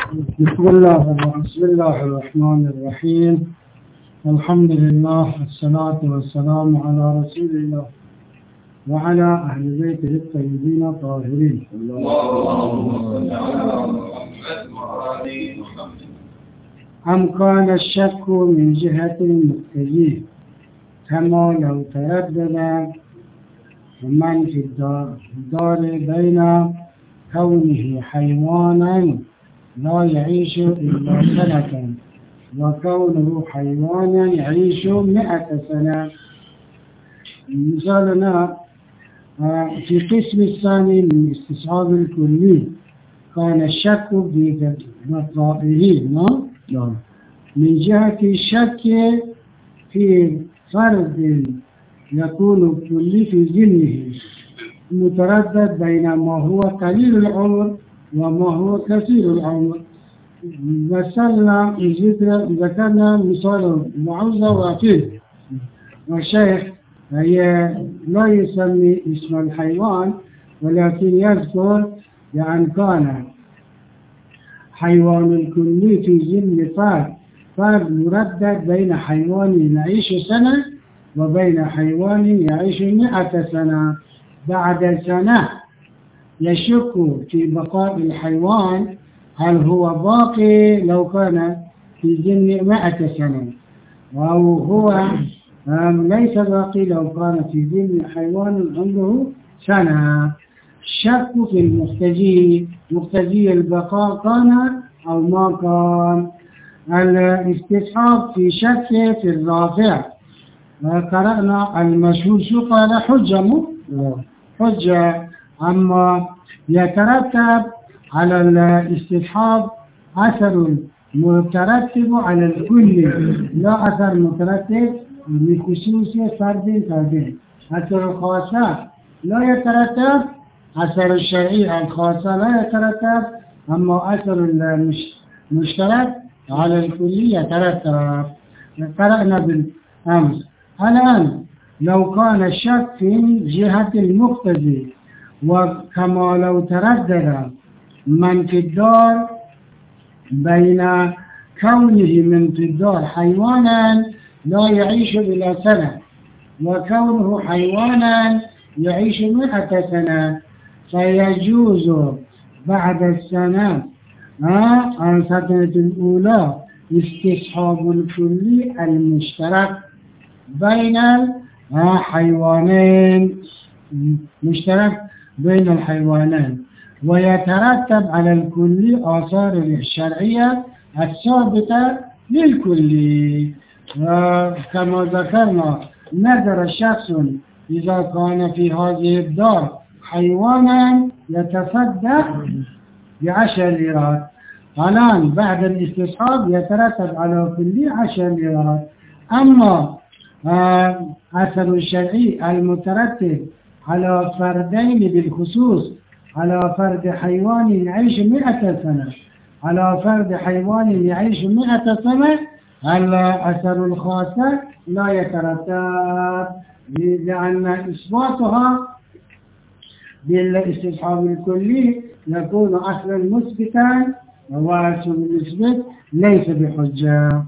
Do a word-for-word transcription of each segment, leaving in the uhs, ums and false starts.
بسم الله بسم الله الرحمن الرحيم. الحمد لله والصلاة والسلام على رسول الله وعلى أهل بيته الطيبين الطاهرين. أم كان الشك من جهة المقتدي كما لو تردد من في الدار بين كونه حيوانا لا يعيش إلا سنة وكونه حيوانا يعيش مئة سنة. مثالنا في القسم الثاني من الاستصحاب الكلي كان الشك في مطلعه من جهة الشك في فرد يكون كلي في ذهنه متردد بين ما هو قليل العمر وما هو كثير العمر. مثلنا ذكرنا مثال معوذة وعقيل، والشيخ هي لا يسمي اسم الحيوان ولكن يذكر بأن كان حيوان الكلي في ذهن فرد فرد مردد بين حيوان يعيش سنة وبين حيوان يعيش مئة سنة. بعد سنة يشك في بقاء الحيوان هل هو باقي لو كان في ذهن مئة سنة، أو هو ليس باقي لو كان في ذهن حيوان عنده سنة. الشك في المختزي مختزي البقاء كان أو ما كان. الاستصحاب في شك في الرافع. قرأنا المشهور شو قال حجة حجة. أما يترتب على الاستصحاب أثر مترتب على الكل لا أثر مترتب لخصوص فرد فرد. أثر الخاصة لا يترتب، أثر الشرعي الخاصة لا يترتب، أما أثر المشترك على الكل يترتب. قرأنا بالأمس. الآن لو كان الشك في جهة المقتضي وكما لو تردد من في الدار بين كونه من في الدار حيوانا لا يعيش بلا سنة وكونه حيوانا يعيش مئة سنة، فيجوز بعد السنة السنة الأولى استصحاب الكلي المشترك بين الحيوانين مشترك بين الحيوانين، ويترتب على الكل آثار الشرعية الثابتة للكل. كما ذكرنا نظر الشخص إذا كان في هذه الدار حيوانا يتصدق بعشر ليرات. الآن بعد الاستصحاب يترتب على كل عشر ليرات. أما أثر الشرعي المترتب على فردين بالخصوص، على فرد حيوان يعيش مئة سنة على فرد حيوان يعيش مئة سنة، الأثر الخاصة لا يترتب، لأن إثباتها بالاستصحاب الكلي يكون أصلا مثبتا وأصل المثبت ليس بحجة.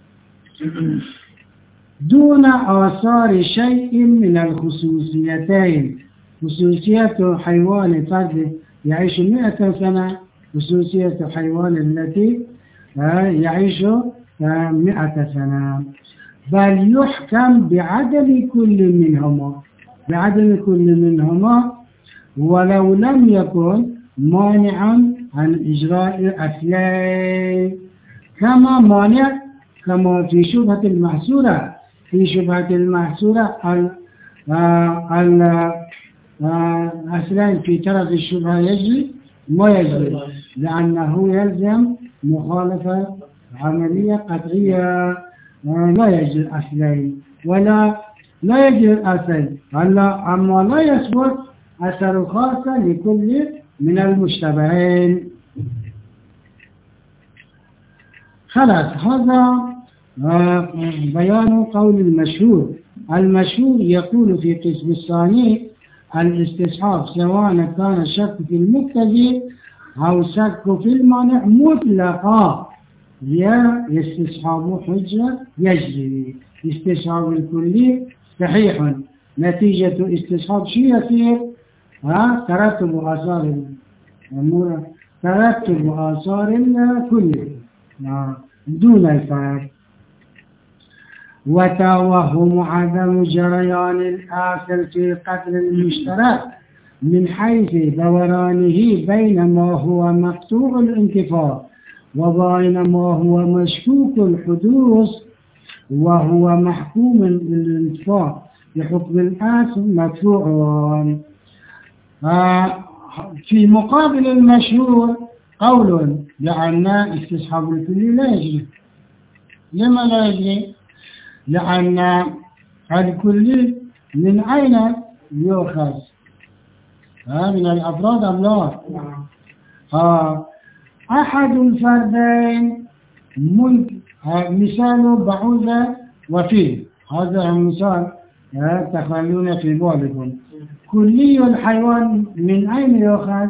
دون آثار شيء من الخصوصيتين، خصوصية حيوان فرد يعيش مئة سنة، خصوصية حيوان التي يعيش مئة سنة، بل يحكم بعدم كل منهما بعدم كل منهما ولو لم يكن مانعا عن إجراء الأصلين، كما مانع كما في شبهة المحسورة. في شبهة المحسورة الأصلين في طرف الشبهة يجري ما يجري، لأنه يلزم مخالفة عملية قطعية لا يجري الأصلين ولا لا يجري الأصل. أما لا يثبت أثر خاصة لكل من المشتبهين. خلاص، هذا بيان قول المشهور. المشهور يقول في قسم الثاني الاستصحاب سواء كان الشك في المقتضي أو شك في المانع مطلقا يا استصحاب حجة يجري. استصحاب الكلي صحيح، نتيجة استصحاب شو يصير؟ ها ترتب آثار الأمور، ترتب آثار الكلي دون الفرق. وتوهم عدم جريان الآصل في قدر المشترك من حيث دورانه بين ما هو مقطوع الانتفاع وبين ما هو مشكوك الحدوث وهو محكوم بالانتفاع بحكم الآصل مدفوع. في مقابل المشهور قول بأن استصحاب الكلي لا يجري. لما لا يجري؟ لأن الكلي من أين يؤخذ؟ من الأفراد أم لا؟ آه. أحد الفردين مثال بعوضة وفيل، هذا مثال تخلون في بالكم. كلي الحيوان من أين يؤخذ؟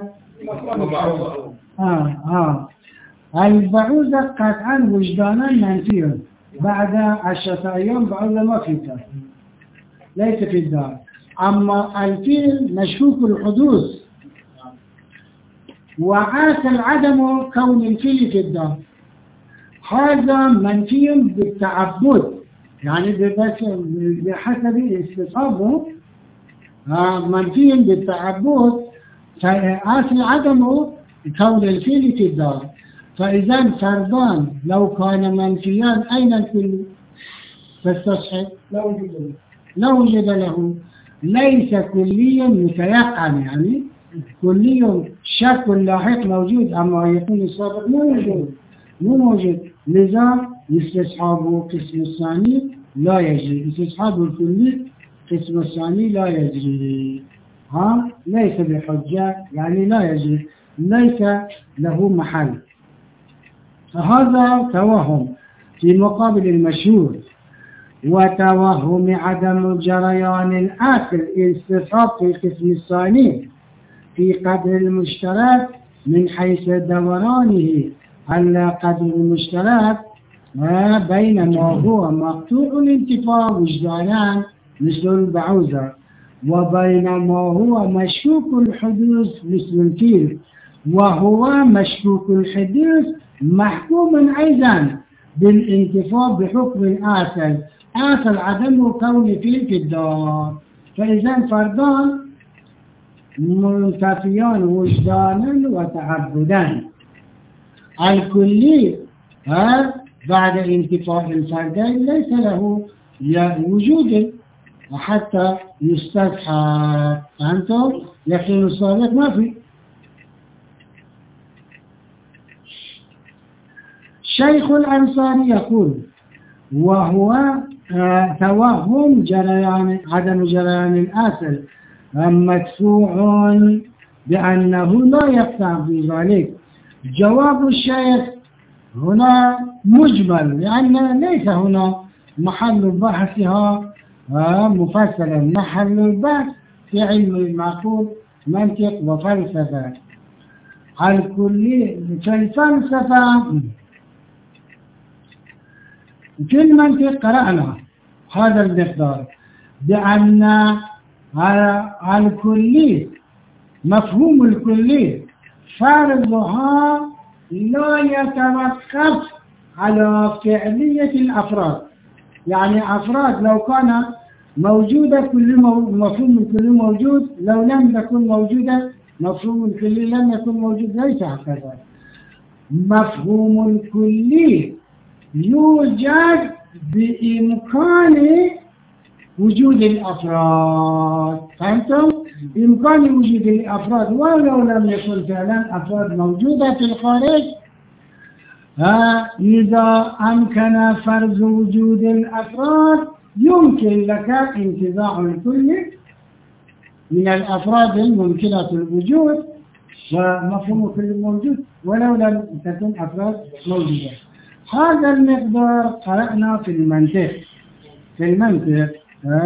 آه آه. البعوضة قطعا وجدانا منفيا، بعد عشرة أيام بعوضة ما فيها، ليس في الدار. أما الفيل مشكوك الحدوث وعاصل عدم كون الفيل في الدار، هذا منفي بالتعبد، يعني بحسب استصحابه منفي بالتعبد، عاصل عدم كون الفيل في الدار. فإذا فردان لو كان منفيان أين الفيل تستصحب؟ لا وجد له، ليس كليا متيقن، يعني كلي شك لاحق موجود، أما يكون السابق مو موجود مو موجود لذا استصحاب قسم الثاني لا يجري. استصحاب الكلي قسم الثاني لا يجري، ها ليس بحجة، يعني لا يجري، ليس له محل. فهذا توهم في مقابل المشهور. وتوهم عدم جريان الآصل استصحاب في القسم الثاني في قدر المشترك من حيث دورانه على قدر المشترك بين ما هو مقطوع الانتفاع وجدانا مثل البعوضة وبين ما هو مشكوك الحدوث مثل الفيل، وهو مشكوك الحدوث محكوم أيضا بالانتفاع بحكم الآصل، آصل عدم كون فيل في الدار. فإذا فردان منتفيان وجدانا وتعبدا. الكلي بعد انتفاع الفردين ليس له وجود حتى يستسحب، فهمتم؟ يقين السابق ما في. شيخ الأنصاري يقول وهو توهم جريان عدم جريان الآصل مدفوع بأنه لا يقطع في ذلك. جواب الشيخ هنا مجمل، لأن ليس هنا محل بحثها مفصلا. محل البحث في علم المعقول منطق وفلسفة. الكلي في الفلسفة في المنطق قرأنا هذا المقدار بأن الكلي مفهوم الكلي فرضها لا يتوقف على فعلية الأفراد. يعني أفراد لو كان موجودة كل مفهوم الكلي موجود، لو لم تكن موجودة مفهوم الكلي لم يكن موجود، ليس هكذا. مفهوم الكلي يوجد بإمكان وجود الأفراد، فهمتم؟ بإمكان وجود الأفراد ولو لم يكن فعلا أفراد موجودة في الخارج. إذا أمكن فرض وجود الأفراد يمكن لك انتزاع الكل من الأفراد الممكنة الوجود، ومفهوم الكل موجود ولو لم تكن أفراد موجودة. هذا المقدار قرأنا في المنطق في المنطق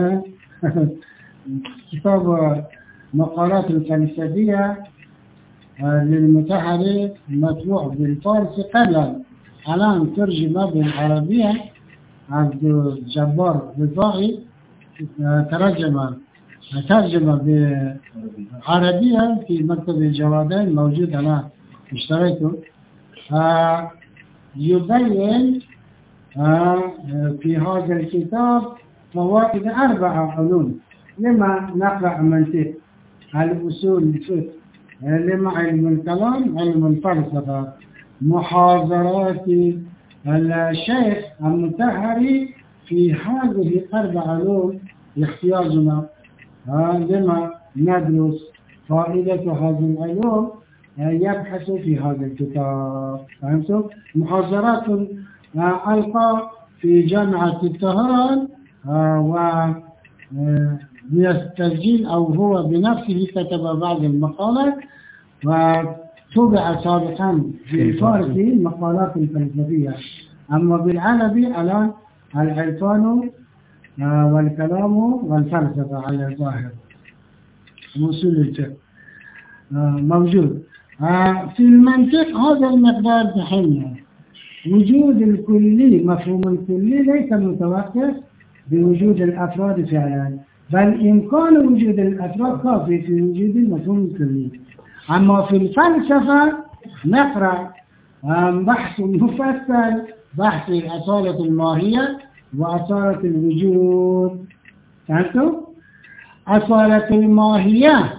كتاب مقالات الفلسفية للمتحري مطبوع بالفارسي قبلا، الآن ترجمة بالعربية عبد الجبار رفاعي ترجمة ترجمة بالعربية في مكتب الجوادين موجود، أنا اشتريته. آه يبين آه في هذا الكتاب فوائد أربعة علوم. لما نقرأ منطق، الأصول الفقه، لما علم الكلام، علم الفلسفة، محاضرات الشيخ المطهري في هذه أربع علوم يحتاجنا آه لما ندرس فائدة هذه العلوم يبحث في هذا الكتاب. فهمتم؟ محاضرات آه ألقى في جامعة الطهران آه و آه من التسجيل أو هو بنفسه كتب بعض المقالات وطبع سابقا بالفارسي المقالات الفلسفية. أما بالعربي الآن العرفان والكلام والفلسفة على الظاهر وصول الفقه موجود. في المنطق هذا المقدار تحمل وجود الكلي، مفهوم الكلي ليس متوقف بوجود الأفراد فعلا، بل إمكان وجود الأفراد كافي في وجود المفهوم الكلي. أما في الفلسفة نقرأ بحث مفصل، بحث أصالة الماهية وأصالة الوجود. فهمتوا؟ أصالة الماهية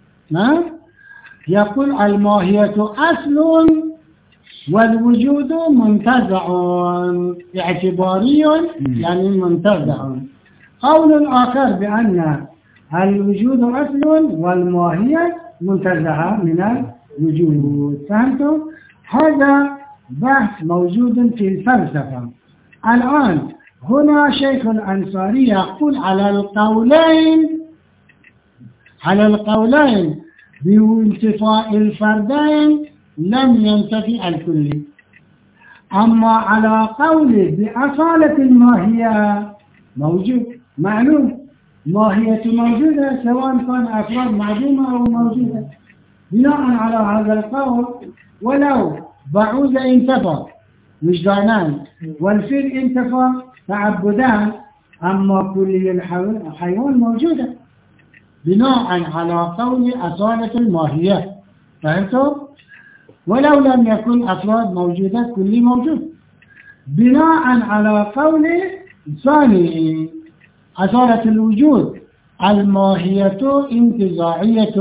يقول الماهية أصل والوجود منتزع اعتباري، يعني منتزع. قول آخر بأن الوجود أصل والماهية منتزعة من الوجود. فهمتوا؟ هذا بحث موجود في الفلسفة. الآن هنا شيخ الأنصاري يقول على القولين على القولين بانتفاء الفردين لم ينتفي الكلي. أما على قول بأصالة الماهية موجود، معلوم ماهية موجودة سواء كان أفراد معدومة أو موجودة. بناء على هذا القول ولو بعوض انتفى وجدانان والفيل انتفى تعبدان، أما كلية الحيوان موجودة بناء على قول أصالة الماهية. فهمتوا؟ ولو لم يكن أفراد موجودة كلي موجود بناء على قول ثاني أصالة الوجود الماهية انتزاعية.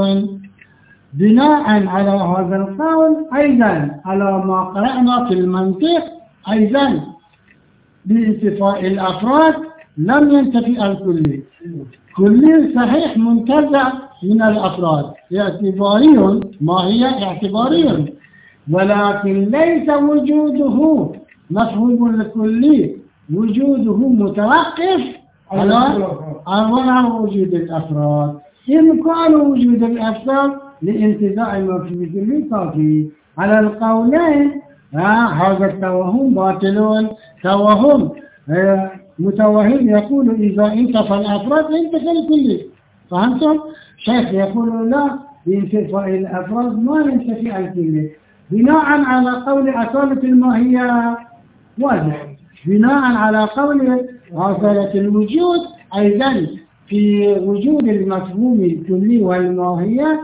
بناء على هذا القول أيضا على ما قرأنا في المنطق أيضا بانتفاء الأفراد لم ينتفي الكلي. كلي صحيح منتزع من الأفراد اعتباري، ماهية اعتباري، ولكن ليس وجوده مفهوم الكلي، وجوده متوقف على على وجود الأفراد. إمكان وجود الأفراد لانتزاع المفهوم الكلي كافي. على القولين هذا التوهم باطل، توهم متوهم يقول إذا انتفى الأفراد انتفى الكلي. فهمتم؟ شيخ يقول لا، بانتفاء الأفراد ما ينتفي الكلي بناء على قول أصالة الماهية واضح. بناء على قول أصالة الوجود أيضا في وجود المفهوم الكلي والماهية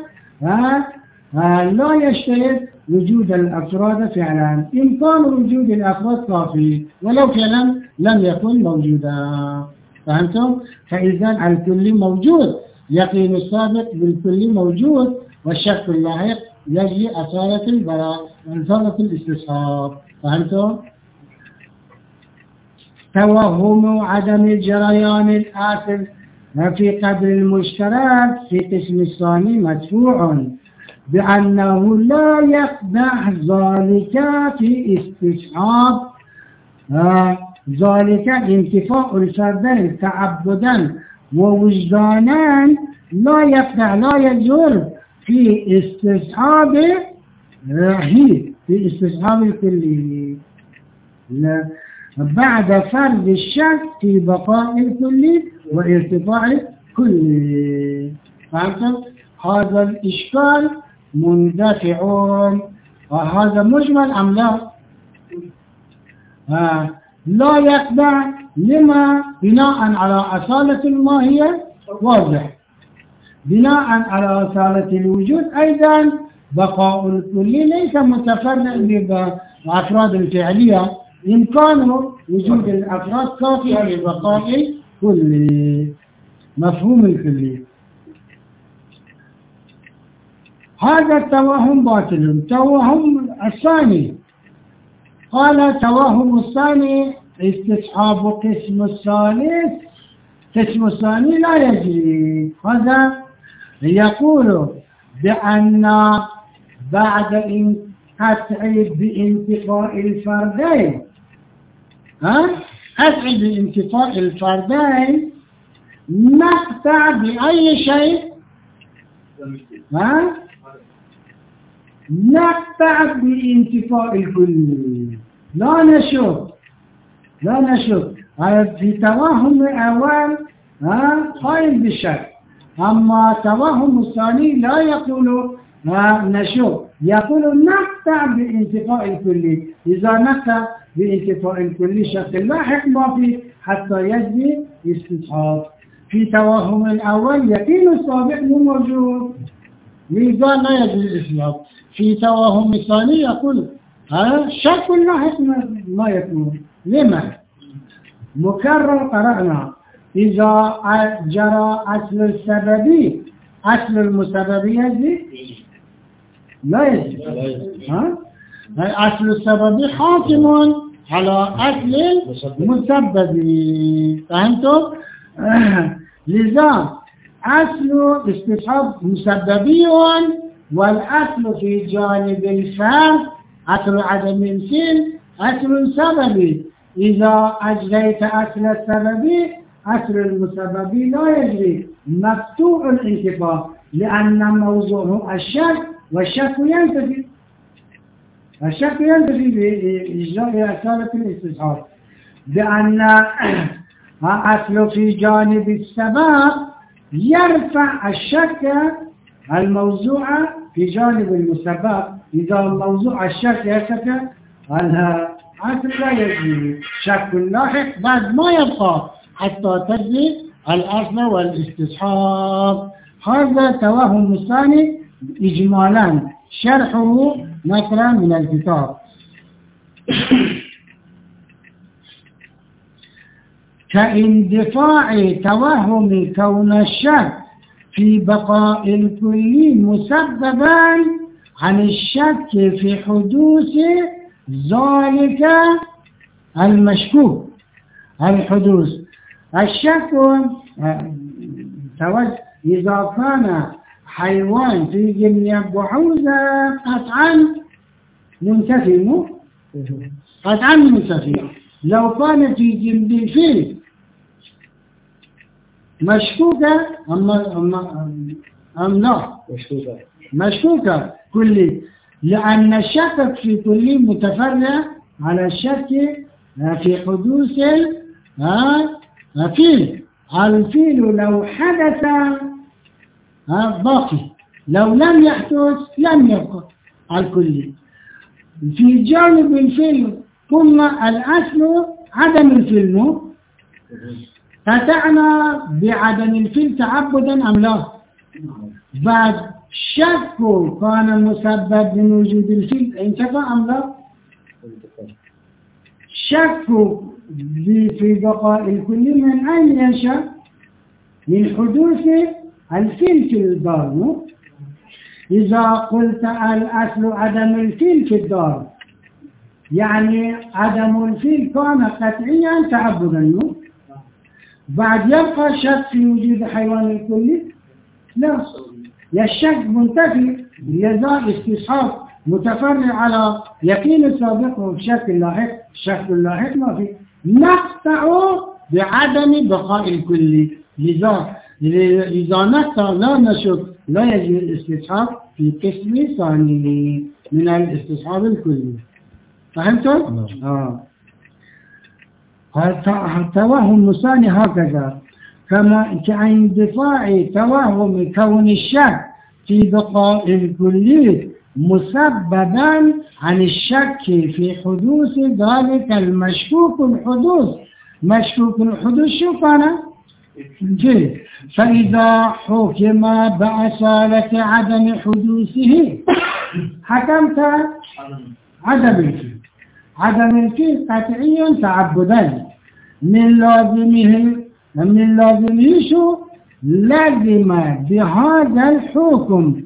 لا يشترط وجود الأفراد فعلا. إمكان وجود الأفراد كافي ولو فعلا لم يكن موجودا. فهمتم؟ فإذا الكل موجود، يقين السابق بالكل موجود، والشك اللاحق يجري أصالة البراء، أصالة الاستصحاب. فهمتم؟ توهم عدم الجريان الآثر في قدر المشترك في قسم الثاني مدفوع بأنه لا يقدح ذلك في استصحاب آه ذلك انتفاء الفردين تعبدا ووجدانا، لا يقدح لا يجر في استصحاب هي في استصحاب الكلي بعد فرض الشك في بقاء الكلي وارتفاع الكلي. فهمتم؟ هذا الإشكال مندفعون. وهذا مجمل أم لا؟ آه لا يتبع لما بناء على أصالة الماهية واضح، بناء على أصالة الوجود أيضا بقاء الكلي ليس متفرع بالأفراد الفعلية، إمكان وجود الأفراد كافي لبقاء الكلي. مفهوم الكلي. هذا التوهم باطل. التوهم الثاني قال توهم الثاني استصحاب قسم الثالث، قسم الثاني لا يجري. هذا يقول بأن بعد قطع بانتفاء الفردين، ها قطع بانتفاء الفردين نقطع بأي شيء؟ ها نقطع بانتفاء الكل. لا نشوف لا نشوف في توهم الأول ها قائم بالشك، أما توهم الثاني لا يقول نشوف، يقول نقطع بانتفاء الكل. إذا نقطع بانتفاء الكل شك لاحق ما في حتى يجري استصحاب. في توهم الأول يقين السابق مو موجود، لذا لا يجري الاستصحاب. في توهم الثاني يقول ها شك لاحق ما يكون. لما؟ مكرر قرأنا إذا جرى أصل السببي أصل المسبب يجري؟ لا يجري. ها؟ أصل السبب حاكم على أصل المسبب. فهمتم؟ لذا أصل استصحاب مسببي، والأصل في جانب الفرد أصل عدم الفعل أصل سببي. إذا أجريت أصل السببي أصل المسببي لا يجري، مقطوع الانتفاء، لأن موضوعه الشك، والشك ينتفي الشك ينتفي بإجراء أصالة الاستصحاب. بأن أصل في جانب السبب يرفع الشك الموضوع في جانب المسبب. إذا الموضوع الشك يرتفع الأصل لا يجري، شك لاحق بعد ما يبقى حتى تجري الأصل والاستصحاب. هذا توهم الثاني إجمالا، شرحه نقرأ من الكتاب. كاندفاع توهم كون الشك في بقاء الكل مسببا عن الشك في حدوث ذلك المشكوك. الحدوث الشك إذا كان حيوان في جميع بحوثة قطعا منتفي، قطعا منتفي. لو كان في جنب الفيل مشكوكة أم, أم, أم لا مشكوكة مشكوكة كلي، لأن الشك في كلي متفرع على الشك في حدوث الفيل. الفيل لو حدث باقي، لو لم يحدث لم يبقى الكلي. في جانب الفيل قلنا الأصل عدم الفيل، قطعنا بعدم الفيل تعبدا أم لا؟ بعد شك كان مسبب من وجود الفيل انتفى أم لا؟ شك في بقاء الكل من أين ينشأ؟ من حدوث الفيل في الدار. إذا قلت الأصل عدم الفيل في الدار يعني عدم الفيل كان قطعيا تعبدا، بعد يبقى شك في وجود حيوان الكلي؟ لا، الشك منتفي، لذا استصحاب متفرع على يقين السابق وشك اللاحق. شك اللاحق ما في، نقطع بعدم بقاء الكلي. لذا إذا نقطع لا نشك لا يجري الاستصحاب في قسم ثاني من الاستصحاب الكلي. فهمتم؟ آه. التوهم الثاني هكذا، كما كاندفاع توهم كون الشك في بقاء الكلي مسببا عن الشك في حدوث ذلك المشكوك الحدوث. مشكوك الحدوث شو كان؟ فإذا حكم بأصالة عدم حدوثه حكمت عدم الفيل. عدم الفيل قطعي تعبدا من لازمه من لازمه شو؟ لازم بهذا الحكم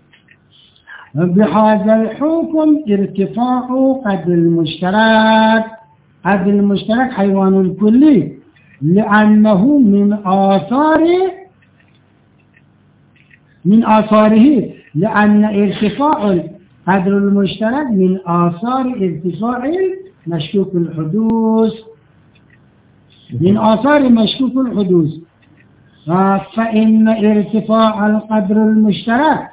بهذا الحكم ارتفاع قدر المشترك. قدر المشترك حيوان الكلي لأنه من آثار من آثاره لأن ارتفاع قدر المشترك من آثار ارتفاع مشكوك الحدوث من آثار مشكوك الحدوث. فإن ارتفاع القدر المشترك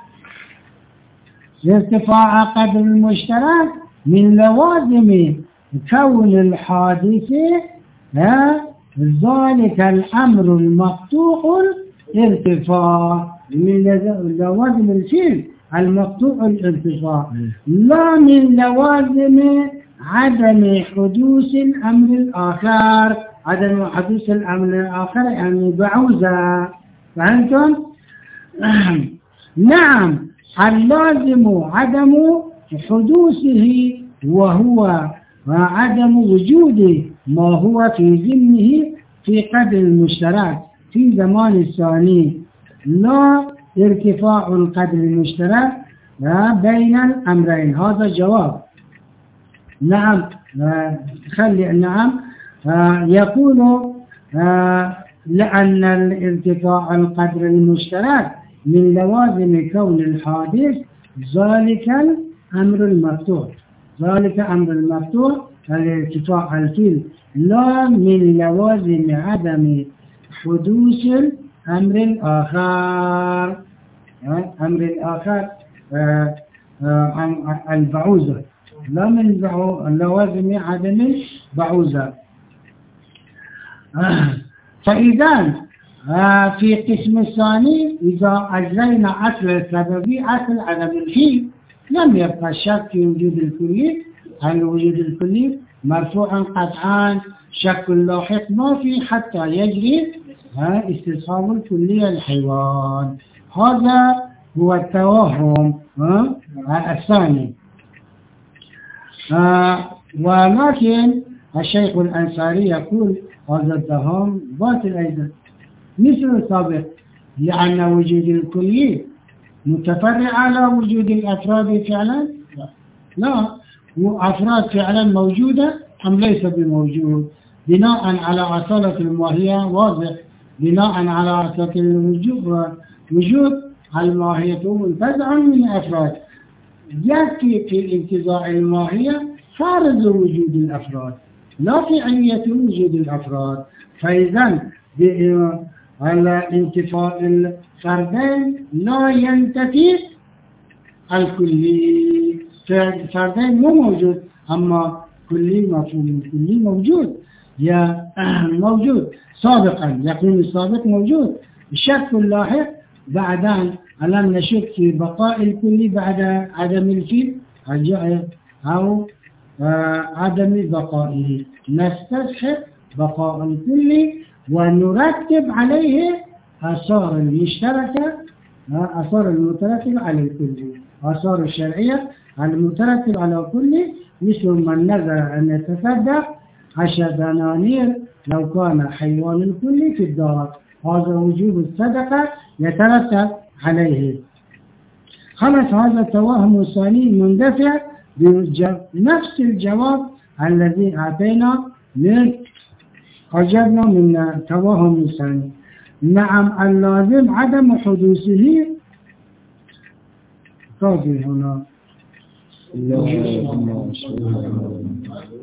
ارتفاع قدر المشترك من لوازم كون الحادث ذلك الأمر المقطوع الارتفاع من لوازم الفعل المقطوع الارتفاع لا من لوازم عدم حدوث الأمر الآخر. عدم حدوث الأمر الآخر يعني بعوزة. فهمتم؟ نعم اللازم عدم حدوثه وهو عدم وجود ما هو في ذمه في قدر المشترك في زمان الثاني لا ارتفاع القدر المشترك بين الأمرين. هذا جواب. نعم خلي نعم يقول لأن الارتفاع القدر المشترك من لوازم كون الحادث ذلك الأمر المقطوع ذلك أمر المقطوع الارتفاع الفيل لا من لوازم عدم حدوث الأمر الآخر. أمر الآخر البعوزة لا من لوازم عدم البعوزة. فإذا في قسم الثاني إذا أجرينا أصل السببي أصل عدم الفيل لم يبقى الشك في وجود الكلي. هل وجود الكلي مرفوعا قطعا شك لاحق ما في حتى يجري استصحاب الكلي الحيوان. هذا هو التوهم الثاني. ولكن الشيخ الأنصاري يقول هذا التوهم باطل أيضا مثل السابق لأن وجود الكلي متفرع على وجود الأفراد فعلا. لا أفراد فعلا موجودة أم ليس بموجود بناء على أصالة الماهية واضح. بناء على أصالة الوجود وجود الماهية منتزع من الأفراد يكفي في انتزاع الماهية خارج وجود الأفراد لا فعلية وجود الأفراد. فإذا على انتفاء الفردين لا ينتفي الكلي. فردين مو موجود أما كلي مفهوم الكلي موجود يا موجود سابقا يكون السابق موجود. الشك اللاحق بعدان ألم نشك في بقاء الكلي بعد عدم الفيل أو عدم بقائه نستصحب بقاء الكلي ونرتب عليه آثار المشتركة آثار المترتبة على الكلي آثار الشرعية المترتب على الكلي مثل من نذر أن يتصدق عشر دنانير لو كان حيوان الكلي في الدار. هذا وجوب الصدقة يترتب عليه. خلص هذا التوهم الثاني مندفع بنفس الجواب الذي أعطينا من أجبنا من توهم الثاني. نعم اللازم عدم حدوثه قاضي هنا